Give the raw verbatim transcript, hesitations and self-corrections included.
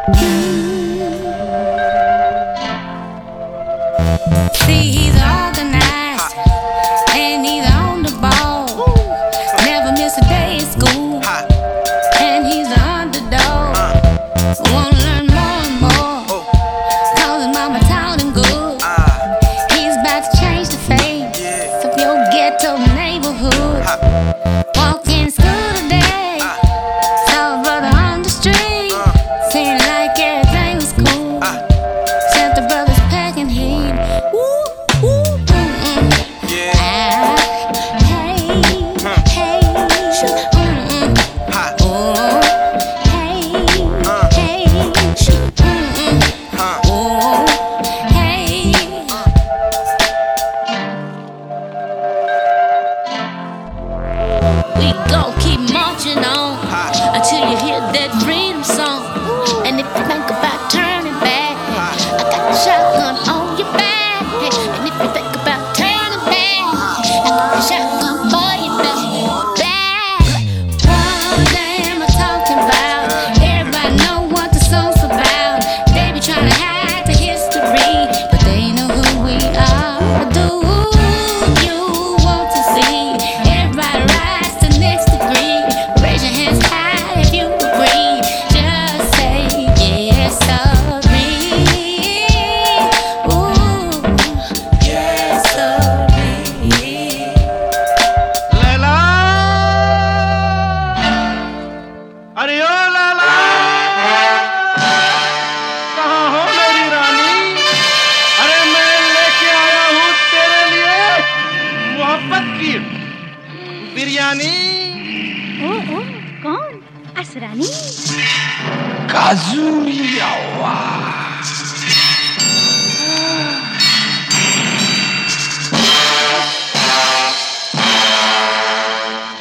See, he's organized and he's on the ball. Never miss a day at school, and he's the underdog. Wanna learn more and more, cause his mama taught him good. He's about to change the face of your ghetto neighborhood. Walk in school today, saw a brother on the street, saying like everything was cool. Except the brother's packing heat. Woo, woo, mm-mm. Ah, hey, hey, shoot, mm-mm. Oh, hey, hey, shoot, mm-mm. Oh, hey. We gon' keep marching on until you hear that freedom song. And if you think about turning back, I got the shotgun on your back. And if you think about turning back, I got the shotgun for your back. Back. What am I talking about? Everybody know what the song's about. They be trying to hide the history, but they know who we are. Do you want to see everybody rise to the next degree? Raise your hands high if you agree. Just say yes, sorry. Ooh, yes, sorry. Laila, अरे ओ लैला, कहाँ हो मेरी रानी? अरे मैं लेके आया हूँ तेरे लिए मोहब्बत की बिरयानी। ओ ओ कौन? असरानी? काजू आवाज।